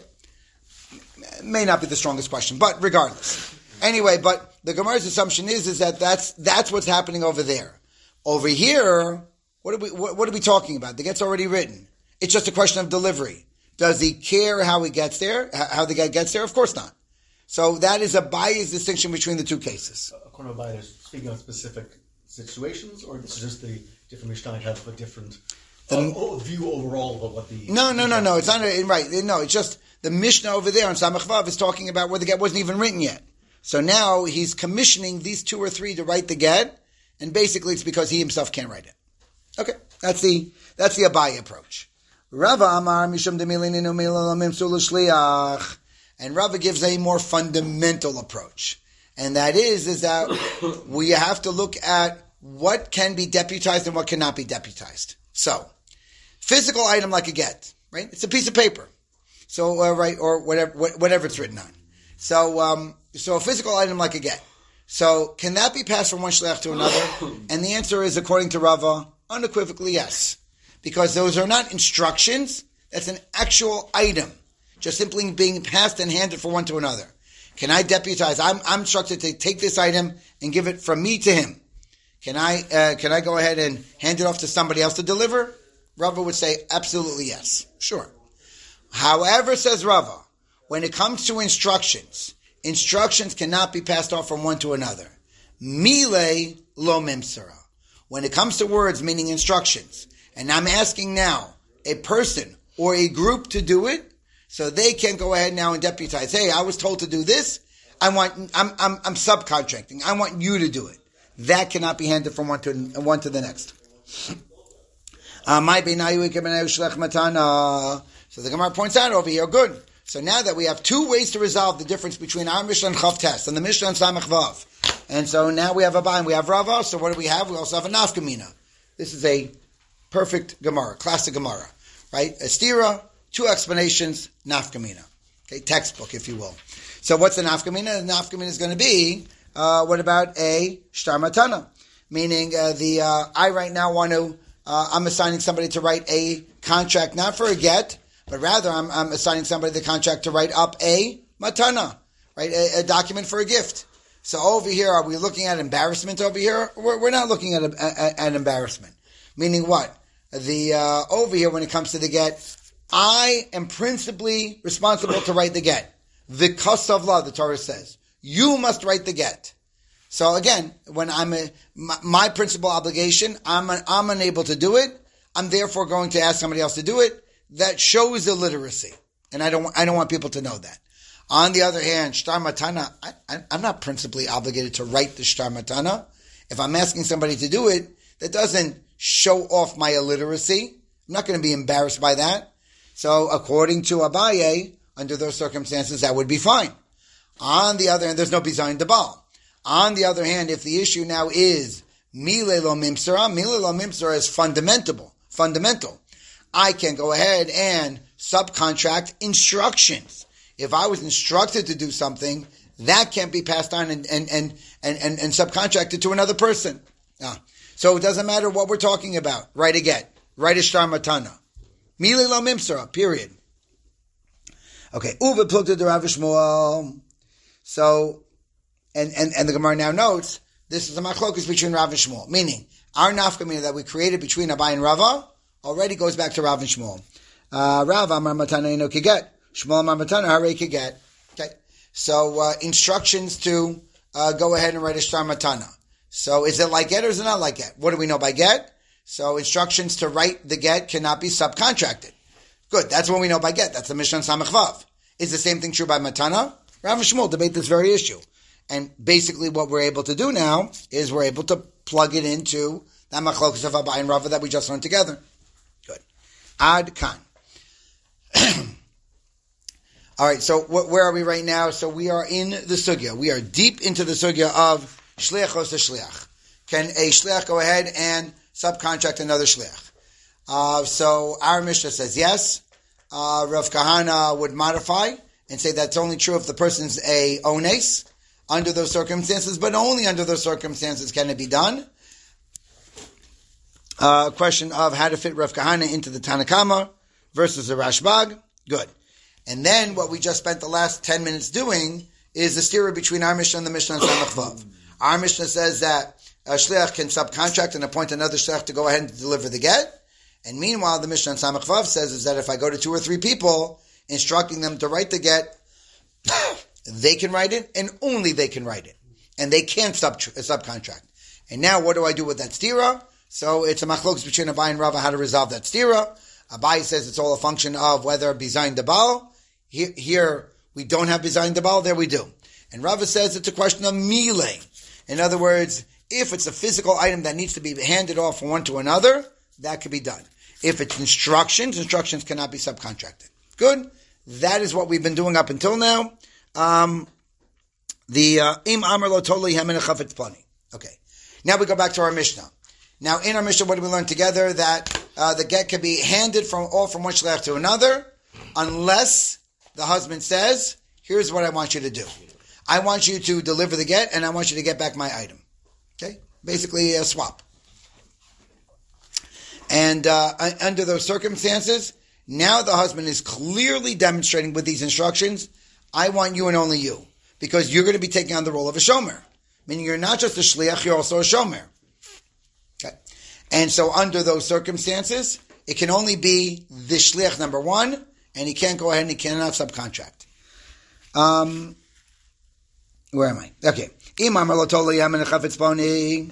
May not be the strongest question, but regardless. Anyway, but the Gemara's assumption is, is that that's, that's what's happening over there. Over here, what are we, what, what are we talking about? The get's already written. It's just a question of delivery. Does he care how he gets there, how the guy gets there? Of course not. So that is a biased distinction between the two cases. According to Abaye, speaking of specific situations, or this is just the different Mishnah have a different uh, the, view overall of what the... No, no, no, no. It's not a, right. No, it's just the Mishnah over there on Samech Vav is talking about where the get wasn't even written yet. So now he's commissioning these two or three to write the get, and basically it's because he himself can't write it. Okay, that's the that's the Abaye approach. Rava Amar Mishum Demilinu Milalamim Sulashliach. And Rava gives a more fundamental approach. And that is, is that we have to look at what can be deputized and what cannot be deputized. So, physical item like a get, right? It's a piece of paper. So, uh, right, or whatever, whatever it's written on. So, um, so a physical item like a get. So, can that be passed from one shliach to another? And the answer is, according to Rava, unequivocally yes. Because those are not instructions. That's an actual item. Just simply being passed and handed from one to another. Can I deputize? I'm, I'm instructed to take this item and give it from me to him. Can I uh, can I go ahead and hand it off to somebody else to deliver? Rava would say absolutely yes. Sure. However, says Rava, when it comes to instructions, instructions cannot be passed off from one to another. Mile lo mimsara. When it comes to words meaning instructions, and I'm asking now a person or a group to do it, so they can go ahead now and deputize. Hey, I was told to do this. I want. I'm. I'm. I'm subcontracting. I want you to do it. That cannot be handed from one to one to the next. So the Gemara points out over here. Good. So now that we have two ways to resolve the difference between our Mishnah and Chav Tes and the Mishnah and Samech Vav, and so now we have a Abaye and we have Rava. So what do we have? We also have a Nafkamina. This is a perfect Gemara, classic Gemara, right? A stira. Two explanations, nafkamina. Okay, textbook, if you will. So what's the nafkamina? The nafkamina is going to be, uh, what about a shtar matana? Meaning, uh, the, uh, I right now want to, uh, I'm assigning somebody to write a contract, not for a get, but rather I'm, I'm assigning somebody the contract to write up a matana, right? A, a document for a gift. So over here, are we looking at embarrassment over here? We're, we're not looking at an embarrassment. Meaning what? The, uh, over here, when it comes to the get, I am principally responsible to write the get. V'kos of law, the Torah says. You must write the get. So again, when I'm a, my, my principal obligation, I'm, a, I'm unable to do it. I'm therefore going to ask somebody else to do it. That shows illiteracy. And I don't, I don't want people to know that. On the other hand, shtar matana, I, I, I'm not principally obligated to write the shtar matana. If I'm asking somebody to do it, that doesn't show off my illiteracy. I'm not going to be embarrassed by that. So according to Abaye, under those circumstances, that would be fine. On the other hand, there's no bizayin debal. On the other hand, if the issue now is mile lo mimsara, mile lo mimsara is fundamental. Fundamental. I can go ahead and subcontract instructions. If I was instructed to do something, that can't be passed on and and and and, and, and subcontracted to another person. Ah. So it doesn't matter what we're talking about. Write a get. Write a shtar matana. Mile lo mimsara, period. Okay, uve plukta de Rav Shmuel. So, and, and, and the Gemara now notes, this is a machlokus between Rav and Shmuel. Meaning, our nafkamina that we created between Abaye and Rava already goes back to Rav and Shmuel. Uh, Rav Amar Matana Eno Kiget. Shmuel Amar Matana Hare Kiget. Okay. So, uh, instructions to, uh, go ahead and write a Shtar Matana. So, is it like get or is it not like get? What do we know by get? So, instructions to write the get cannot be subcontracted. Good. That's what we know by get. That's the Mishnah Samech Vav. Is the same thing true by Matana? Rav and Shmuel debate this very issue. And basically what we're able to do now is we're able to plug it into that Machlokas of Abai and Rava that we just learned together. Good. Ad Kan. All right, so wh- where are we right now? So we are in the sugya. We are deep into the sugya of shliach os shliach. Can a shliach go ahead and subcontract another shliach? Uh, so our Mishnah says yes. Uh, Rav Kahana would modify and say that's only true if the person's a ones under those circumstances, but only under those circumstances can it be done. A uh, question of how to fit Rav Kahana into the Tanakama versus the Rashbag. Good. And then what we just spent the last ten minutes doing is the stira between our Mishnah and the Mishnah and Samech Vav. Our Mishnah says that a shliach can subcontract and appoint another shliach to go ahead and deliver the get. And meanwhile, the Mishnah and Samech Vav says is that if I go to two or three people, instructing them to write the get, they can write it, and only they can write it. And they can't sub- subcontract. And now what do I do with that stira? So it's a machlokas between Abai and Rava how to resolve that stira. Abai says it's all a function of whether bizayin debal. Here, here we don't have bizayin debal, there we do. And Rava says it's a question of milei. In other words, if it's a physical item that needs to be handed off from one to another, that could be done. If it's instructions, instructions cannot be subcontracted. Good. That is what we've been doing up until now. Um, the im amar lo toli hemen chafetz plani. Okay. Now we go back to our Mishnah. Now in our Mishnah, what did we learn together? That uh, the get can be handed from all from one shliach to another, unless the husband says, "Here's what I want you to do. I want you to deliver the get, and I want you to get back my item." Okay, basically a swap. And uh, under those circumstances, now the husband is clearly demonstrating with these instructions, I want you and only you. Because you're going to be taking on the role of a shomer. Meaning you're not just a shliach, you're also a shomer. Okay. And so under those circumstances, it can only be the shliach number one, and he can't go ahead and he cannot subcontract. Um, where am I? Okay. Imam Alotoli Yamin Chafetz Boni.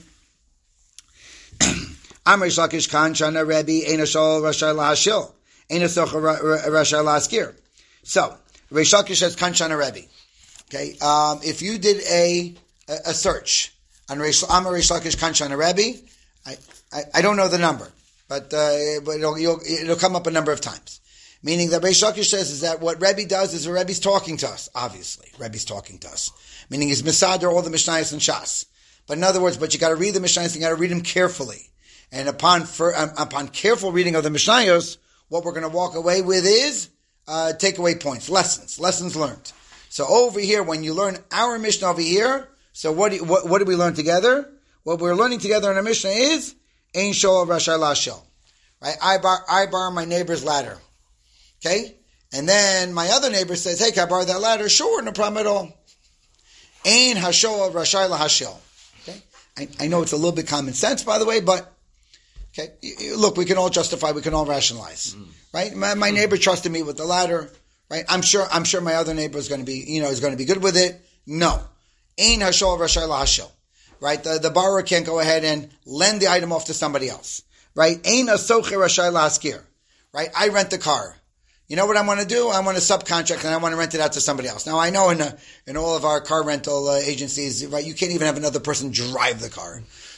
Amr Shlakish Khan Shana Rebbe Eina Shol Rashai Lahashil Eina Soch Rashai Laskir. So Reish Lakish says Khan Shana Rebbe. Okay, um, if you did a a search on Reish Amr Reish Lakish Khan Shana Rebbe, I, I I don't know the number, but uh, but it'll you'll, it'll come up a number of times. Meaning that Reish Lakish says is that what Rebbe does is the Rebbe's talking to us. Obviously, Rebbe's talking to us. Meaning he's misader all the Mishnayos and Shas. But in other words, but you got to read the Mishnayos and you got to read them carefully. And upon for, um, upon careful reading of the Mishnayos, what we're going to walk away with is uh, takeaway points, lessons, lessons learned. So over here, when you learn our Mishnah over here, so what do you, what, what did we learn together? What we're learning together in our Mishnah is Ein Shol Rashai Lashel. Right? I bar I borrow my neighbor's ladder. Okay, and then my other neighbor says, "Hey, can I borrow that ladder?" Sure, no problem at all. Ein Hashol Rashai Lahashel. Okay, I, I know it's a little bit common sense, by the way, but. Okay, look, we can all justify, we can all rationalize, mm. right? My, my neighbor trusted me with the ladder, right? I'm sure, I'm sure my other neighbor is going to be, you know, is going to be good with it. No, Ein hashol rashai lahashel, right? The, the borrower can't go ahead and lend the item off to somebody else, right? Ein asocher rashai lahaskir, right? I rent the car. You know what I want to do? I want to subcontract and I want to rent it out to somebody else. Now I know in a, in all of our car rental uh, agencies, right? You can't even have another person drive the car.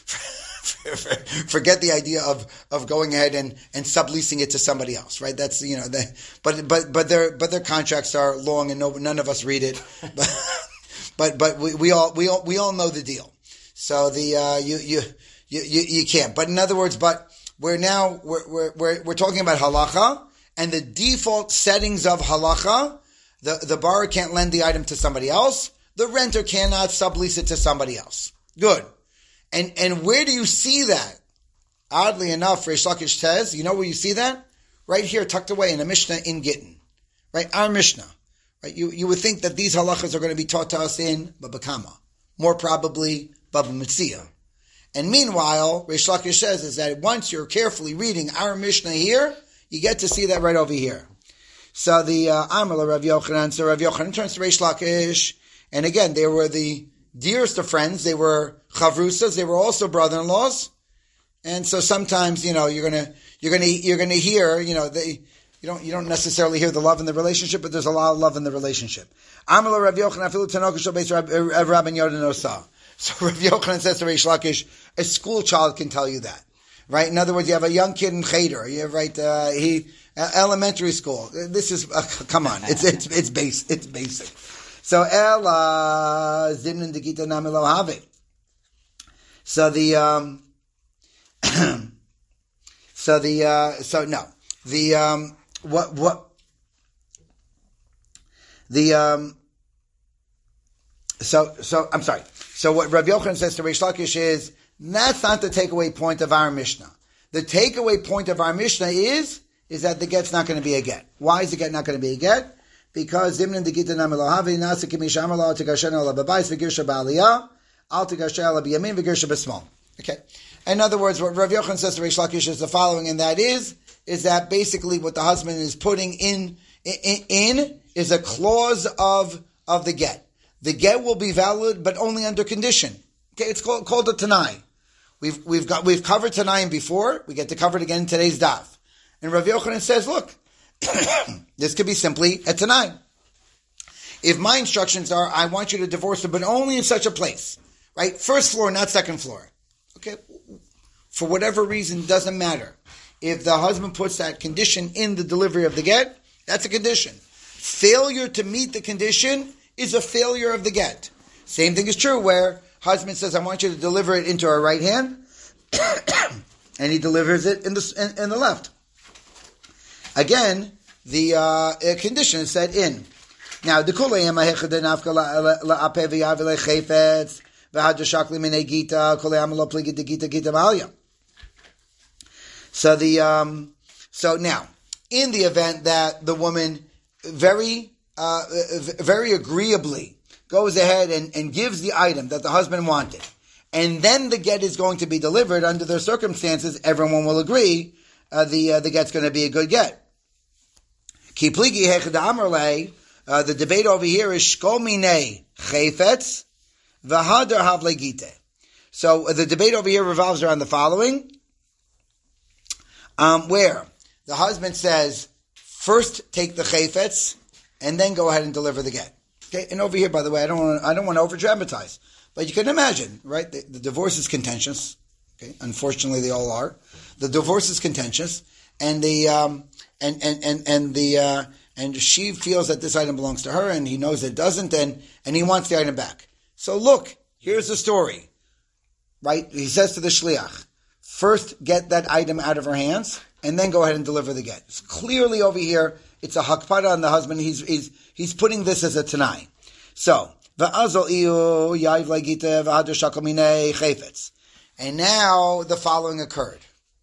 Forget the idea of, of going ahead and, and subleasing it to somebody else, right? That's, you know, they, but, but, but their, but their contracts are long and no, none of us read it. But, but, but we, we all, we all, we all know the deal. So the, uh, you, you, you, you, you can't. But in other words, but we're now, we're, we're, we're, we're talking about halacha and the default settings of halacha. The, the borrower can't lend the item to somebody else. The renter cannot sublease it to somebody else. Good. And and where do you see that? Oddly enough, Reish Lakish says, you know where you see that? Right here, tucked away in the Mishnah in Gittin. Right? Our Mishnah. Right? You you would think that these halachas are going to be taught to us in Baba Kama. More probably, Baba Metzia. And meanwhile, Reish Lakish says is that once you're carefully reading our Mishnah here, You get to see that right over here. So the Amar Rav Yochanan, so Rav Yochanan turns to Reish Lakish, and again, they were the dearest of friends. They were chavrusas. They were also brother-in-laws. And so sometimes, you know, you're gonna, you're gonna, you're gonna hear, you know, they, you don't, you don't necessarily hear the love in the relationship, but there's a lot of love in the relationship. Amar Rav Yochanan, afilu tanoka shel beis Rabban Yodan osa. So Rav Yochanan says to Reish Lakish, a school child can tell you that, right? In other words, you have a young kid in Cheder, you have, right, uh, he, uh, elementary school. This is, uh, come on, it's, it's, it's base, it's basic. So Ella Zimnin Degita Namilo Have. So the um so the uh so no. The um what what the um so so I'm sorry. So what Rav Yochanan says to Reish Lakish is that's not the takeaway point of our Mishnah. The takeaway point of our Mishnah is is that the get's not going to be a get. Why is the get not going to be a get? Because Zimnin Degita Namilohavi Nasa Kimishamala Altigashana Ala Babais Vigirsha Baaliyah Altigashana Ala Biyamin Vigirsha Basmal. Okay. In other words, what Rav Yochanan says to Reish Lakish is the following, and that is, is that basically what the husband is putting in, in, in is a clause of, of the get. The get will be valid, but only under condition. Okay, it's called, called a Tanai. We've, we've got, we've covered Tanaim before, we get to cover it again in today's daf. And Rav Yochanan says, look, this could be simply a Tanai. If my instructions are, I want you to divorce her, but only in such a place, right? First floor, not second floor. Okay? For whatever reason, doesn't matter. If the husband puts that condition in the delivery of the get, that's a condition. Failure to meet the condition is a failure of the get. Same thing is true where husband says, I want you to deliver it into her right hand, and he delivers it in the, in, in the left. Again, the uh, condition is set in. Now, the kulayim ahechad nafka la'apeh v'yavile chayfetz v'hadashakli minei gita kulayim lo pligid de gita gita v'alya. So the um, so now, in the event that the woman very uh, very agreeably goes ahead and, and gives the item that the husband wanted, and then the get is going to be delivered under their circumstances, everyone will agree uh, the uh, the get's going to be a good get. Ki pligi hechad amarle, the debate over here is shkol minei chayfetz v'hadar havle gite. So uh, the debate over here revolves around the following, um, where the husband says, first take the chayfetz and then go ahead and deliver the get. Okay, and over here, by the way, I don't want to, I don't want to over dramatize, but you can imagine, right? The, the divorce is contentious. Okay, unfortunately, they all are. The divorce is contentious, and the um, and and and and the uh, and she feels that this item belongs to her, and he knows it doesn't, and and he wants the item back. So look, here's the story, right? He says to the shliach, first get that item out of her hands, and then go ahead and deliver the get. It's clearly over here, it's a hakpada on the husband. He's he's he's putting this as a tanai. So va'azol iu yayiv legite v'hadar shakal minei chayfetz. And now the following occurred.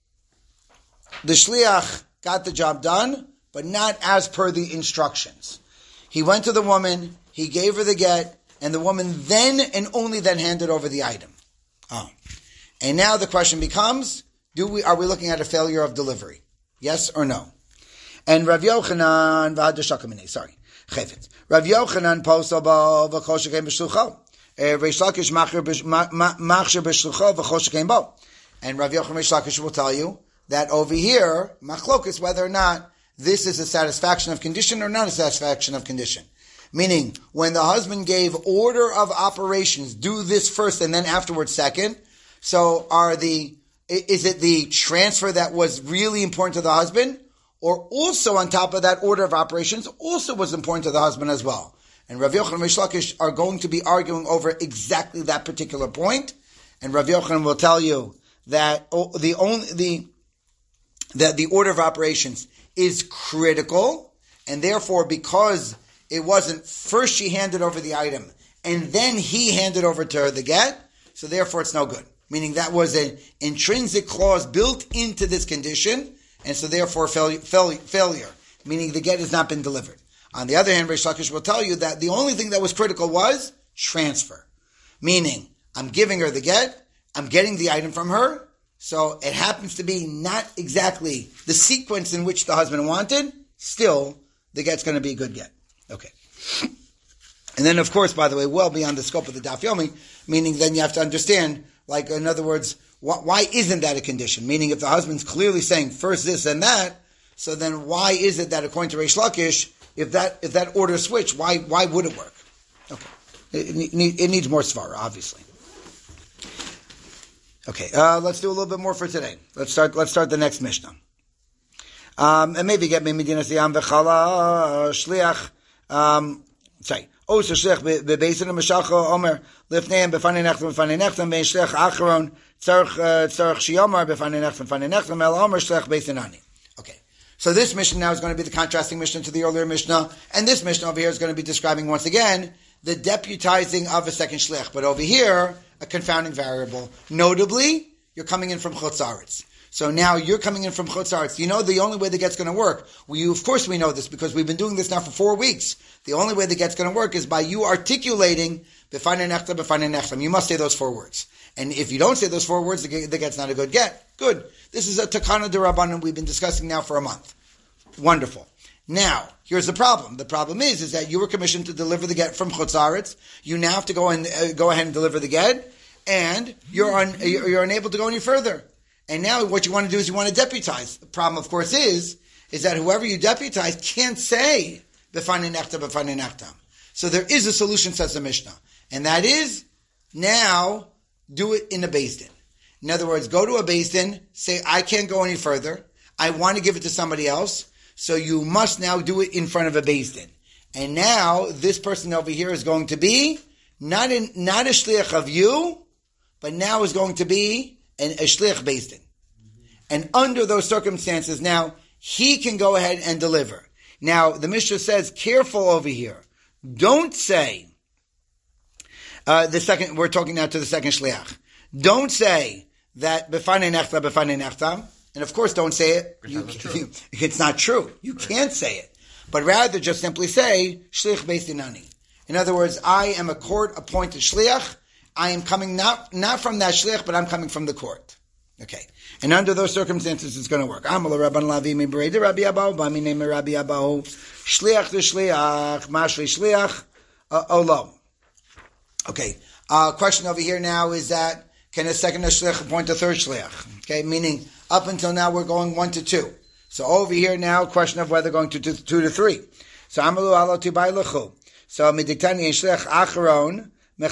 The shliach got the job done, but not as per the instructions. He went to the woman, he gave her the get, and the woman then and only then handed over the item. Oh. And now the question becomes, do we, are we looking at a failure of delivery? Yes or no? And Rav Yochanan, sorry, Chayfetz. Rav Yochanan posel bo v'chol shekein b'shlucho. Reish Lakish machshir b'shlucho v'chol shekein bo. And Rav Yochanan Reish Lakish will tell you that over here, machlokas, whether or not this is a satisfaction of condition or not a satisfaction of condition. Meaning, when the husband gave order of operations, do this first and then afterwards second. So are the, is it the transfer that was really important to the husband? Or also on top of that order of operations also was important to the husband as well. And Rav Yochanan and Reish Lakish are going to be arguing over exactly that particular point. And Rav Yochanan will tell you that the only, the, that the order of operations is critical, and therefore because it wasn't first she handed over the item and then he handed over to her the get, so therefore it's no good. Meaning that was an intrinsic clause built into this condition, and so therefore failure, failure, meaning the get has not been delivered. On the other hand, Reish Lakish will tell you that the only thing that was critical was transfer. Meaning, I'm giving her the get, I'm getting the item from her, So it happens to be not exactly the sequence in which the husband wanted. Still, the get's going to be a good get. Okay. And then, of course, by the way, well beyond the scope of the Daf Yomi, meaning then you have to understand, like, in other words, wh- why isn't that a condition? Meaning if the husband's clearly saying first this and that, so then why is it that according to Reish Lakish, if that if that order switched, why why would it work? Okay. It, it, it needs more svara, obviously. Okay, uh, let's do a little bit more for today. Let's start Let's start the next Mishnah. Um, and maybe get me Medina Siyam V'chala Shliach, um, sorry, Oh, so shliach bebeisen and meshalcha omer lifneim b'fanei nechtam b'fanei nechtam bein shliach acharon tzarich tzarich shiyomar b'fanei nechtam b'fanei nechtam el omer shliach beisen ani. Okay, so this Mishnah now is going to be the contrasting Mishnah to the earlier Mishnah, and this Mishnah over here is going to be describing once again the deputizing of a second shliach, but over here a confounding variable. Notably, you're coming in from Chutz Aretz. So now you're coming in from Chutz Aretz. You know the only way the get's going to work. We, of course, we know this because we've been doing this now for four weeks. The only way the get's going to work is by you articulating b'fanei nechtam, b'fanei nechtam. You must say those four words. And if you don't say those four words, the get's not a good get. Good. This is a takana d'Rabbanan we've been discussing now for a month. Wonderful. Now, here's the problem. The problem is, is that you were commissioned to deliver the get from Chutz Aretz. You now have to go and uh, go ahead and deliver the get, and you're un, you're, you're unable to go any further. And now what you want to do is you want to deputize. The problem, of course, is, is that whoever you deputize can't say b'fanei nechtam, b'fanei nechtam. So there is a solution, says the Mishnah. And that is, now, do it in a Beis Din. In other words, go to a Beis Din, say, I can't go any further. I want to give it to somebody else. So you must now do it in front of a Beis Din. And now, this person over here is going to be, not, in, not a shliach of you, but now is going to be and a shliach Beis Din. And under those circumstances, now, he can go ahead and deliver. Now, the Mishnah says, careful over here. Don't say, uh, the second, we're talking now to the second shliach. Don't say that b'fanei nechtam, b'fanei nechtam. And of course, don't say it. You, you, it's not true. You right. Can't say it. But rather just simply say, shliach Beis Din ani. In other words, I am a court-appointed shliach. I am coming not, not from that shliach, but I'm coming from the court. Okay. And under those circumstances, it's going to work. Amal Rabban Lavi mi Berei de Rabbi Abahu, ba mi name Rabbi Abahu, shliach de shliach, mashli shliach, olo. Okay. Uh, question over here now is that, can a second shliach appoint a third shliach? Okay. Meaning, up until now, we're going one to two. So over here now, question of whether going to two, two to three. So Amalu alo tibay lechu. So midiktani shliach acharon, now,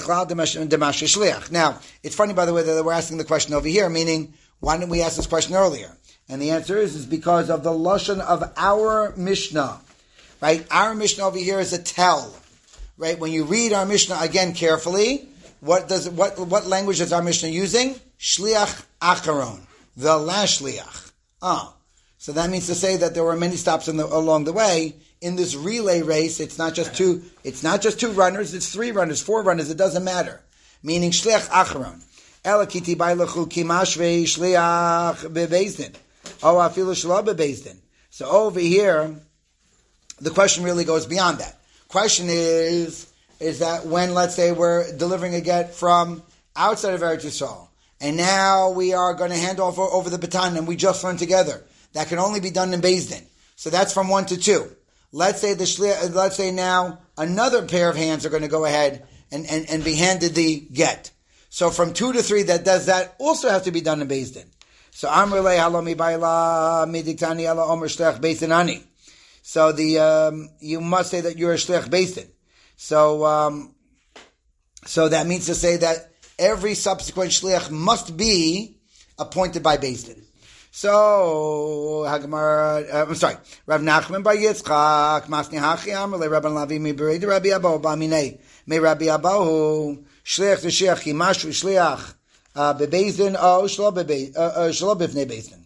it's funny, by the way, that we're asking the question over here, meaning, why didn't we ask this question earlier? And the answer is, is because of the lashon of our Mishnah, right? Our Mishnah over here is a tell, right? When you read our Mishnah again carefully, what does what what language is our Mishnah using? Shliach acharon, the last shliach. Ah, so that means to say that there were many stops in the, along the way. In this relay race, it's not just two, it's not just two runners, it's three runners, four runners, it doesn't matter. Meaning, shliach acharon. Ela kiti bailachu kimashvei shliach bebeis din. Oh, afilu shlo bebeis din. So over here, the question really goes beyond that. Question is, is that when, let's say, we're delivering a get from outside of Eretz Yisrael, and now we are going to hand off over the baton, and we just run together. That can only be done in Beis Din. So that's from one to two. Let's say the shli- let's say now another pair of hands are going to go ahead and, and, and be handed the get. So from two to three, that does that also have to be done in Beis Din. So Amrulei halomi baila midiktani ala omer shliach Beis Din ani. So the um, you must say that you're a shliach Beis Din. So um, so that means to say that every subsequent shliach must be appointed by Beis Din. So, Hagmar, uh, I'm sorry, Rav Nachman bar Yitzchak, Masni Hachi Amrle, Rabban Lavi, mi Berei de Rabbi Abahu, Ba'minei, me Rabbi Abahu, Shliach T'Shiach, Yimashu Shliach, Bebeis Din, O Shlo B'fnei Beis Din.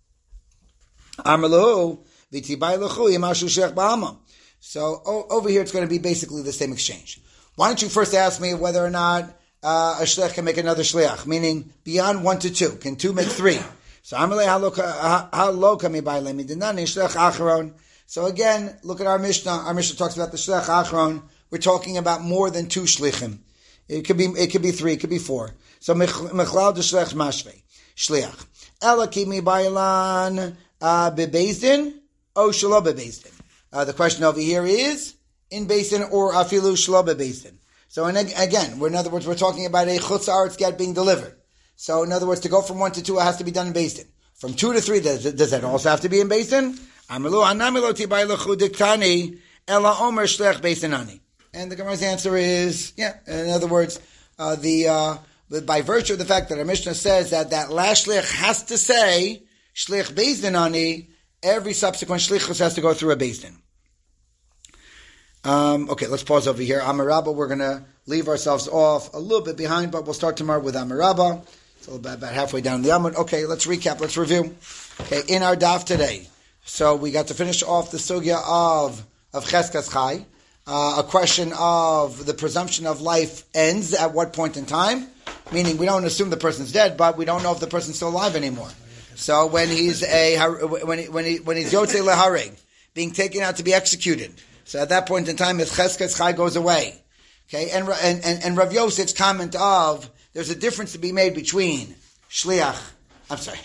Amrlu, V'tibai L'chu, Yimashu Shliach Ba'ama. So, o- over here it's going to be basically the same exchange. Why don't you first ask me whether or not uh, a Shliach can make another Shliach, meaning beyond one to two. Can two make three? So So again, look at our Mishnah. Our Mishnah talks about the shliach achron. We're talking about more than two shlichim. It could be, it could be three, it could be four. So mechlal de shliach mashvei shliach. Ela kimi bailan bebezdin o shelo bebezdin. The question over here is in Bezdin or afilu shelo bebezdin. So and again, we're, in other words, we're talking about a chutz haaretz get being delivered. So in other words, to go from one to two, it has to be done in Bezdin. From two to three, does, does that also have to be in Bezdin? Amilu anamilo tibai lechu diktani ela omer shlech Bezdinani. And the Gemara's answer is, yeah, in other words, uh, the, uh, by virtue of the fact that our Mishnah says that that last shlich has to say, shlich Bezdinani, every subsequent shlichus has to go through a Bezdin. Um, okay, let's pause over here. Amar Rabba, we're going to leave ourselves off a little bit behind, but we'll start tomorrow with Amar Rabba. It's a little bit, about halfway down the Amud. Okay, let's recap, let's review. Okay, in our daf today, so we got to finish off the sugya of, of Cheskas Chai. Uh, a question of the presumption of life ends at what point in time? Meaning we don't assume the person's dead, but we don't know if the person's still alive anymore. So when he's a when he, when he, when he's Yotzei Lehareg, being taken out to be executed. So at that point in time, his Cheskas Chai goes away. Okay, and and and, and Rav Yosef's comment of there's a difference to be made between shliach. I'm sorry,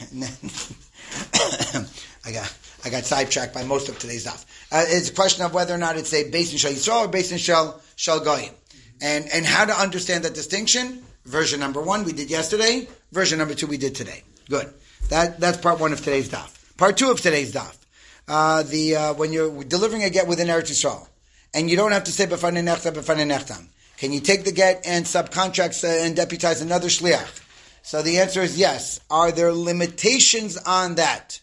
I got I got sidetracked by most of today's daf. Uh, it's a question of whether or not it's a Beis Din Shel Yisrael or Beis Din Shel Shel Goyim, and and how to understand that distinction. Version number one we did yesterday. Version number two we did today. Good. That that's part one of today's daf. Part two of today's daf. Uh, the uh, when you're delivering a get within Eretz Yisrael, and you don't have to say b'fanei nechtam b'fanei nechtam. Can you take the get and subcontract uh, and deputize another shliach? So the answer is yes. Are there limitations on that?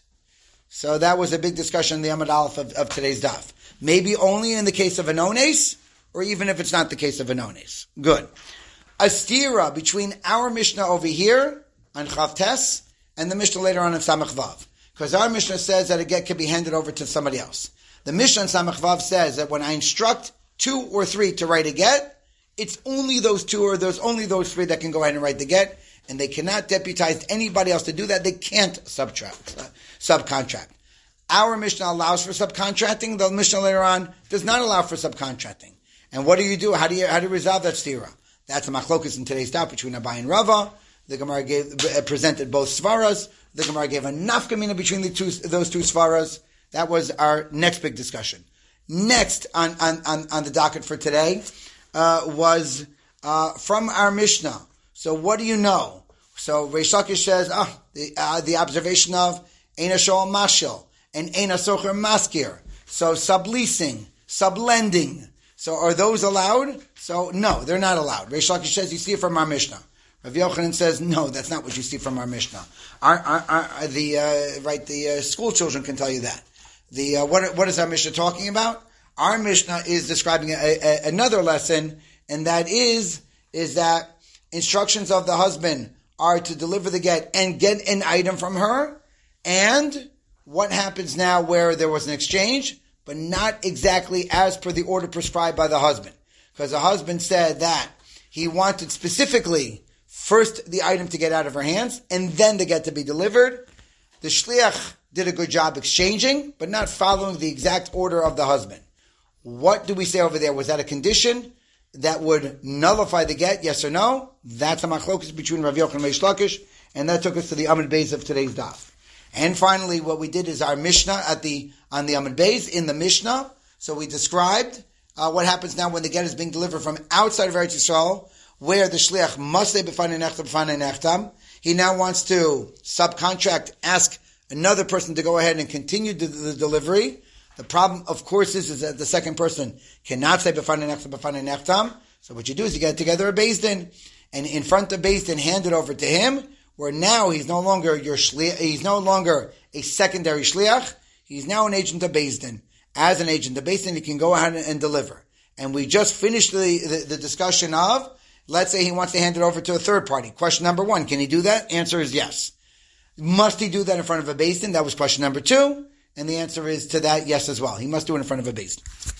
So that was a big discussion in the Amud Aleph of, of today's daf. Maybe only in the case of an ones, or even if it's not the case of an ones. Good. A stira between our Mishnah over here on Chav Tes and the Mishnah later on in Samach Vav. Because our Mishnah says that a get can be handed over to somebody else. The Mishnah in Samach Vav says that when I instruct two or three to write a get, it's only those two or there's only those three that can go ahead and write the get, and they cannot deputize anybody else to do that. They can't subtract, uh, subcontract. Our Mishnah allows for subcontracting. The Mishnah later on does not allow for subcontracting. And what do you do? How do you how do you resolve that stira? That's a machlokus in today's daf between Abai and Rava. The Gemara gave, uh, presented both svaras. The Gemara gave a nafkamina between the two, those two svaras. That was our next big discussion. Next on on on, on the docket for today uh, was uh, from our Mishnah. So what do you know? So Reish Lakish says, ah, the, uh, the observation of Eina Shoal Mashil and Eina Socher Maskir. So subleasing, sublending. So are those allowed? So no, they're not allowed. Reish Lakish says, you see it from our Mishnah. Rav Yochanan says, no, that's not what you see from our Mishnah. Our, our, our, the uh, right, the uh, school children can tell you that. The uh, what what is our Mishnah talking about? Our Mishnah is describing a, a, another lesson, and that is is that instructions of the husband are to deliver the get and get an item from her, and what happens now where there was an exchange, but not exactly as per the order prescribed by the husband. Because the husband said that he wanted specifically first the item to get out of her hands, and then the get to be delivered. The shliach did a good job exchanging, but not following the exact order of the husband. What do we say over there? Was that a condition that would nullify the get, yes or no? That's a machlokus between Rav Yochanan and Reish Lakish, and that took us to the Amud Beis of today's daf. And finally, what we did is our Mishnah at the on the Amud Beis in the Mishnah. So we described uh, what happens now when the get is being delivered from outside of Eretz Yisrael, where the shliach must say b'fanei nechtam b'fanei nechtam. He now wants to subcontract, ask another person to go ahead and continue the, the delivery. The problem, of course, is, is that the second person cannot say b'fanei nechtam b'fanei nechtam. So what you do is you get together a Beis Din, and in front of Beis Din, hand it over to him, where now he's no longer your shliach, he's no longer a secondary shliach, he's now an agent of Beis Din. As an agent of Beis Din, he can go ahead and, and deliver. And we just finished the, the, the discussion of, let's say he wants to hand it over to a third party. Question number one, can he do that? Answer is yes. Must he do that in front of a Beis Din? That was question number two. And the answer is to that, yes as well. He must do it in front of a Beis Din.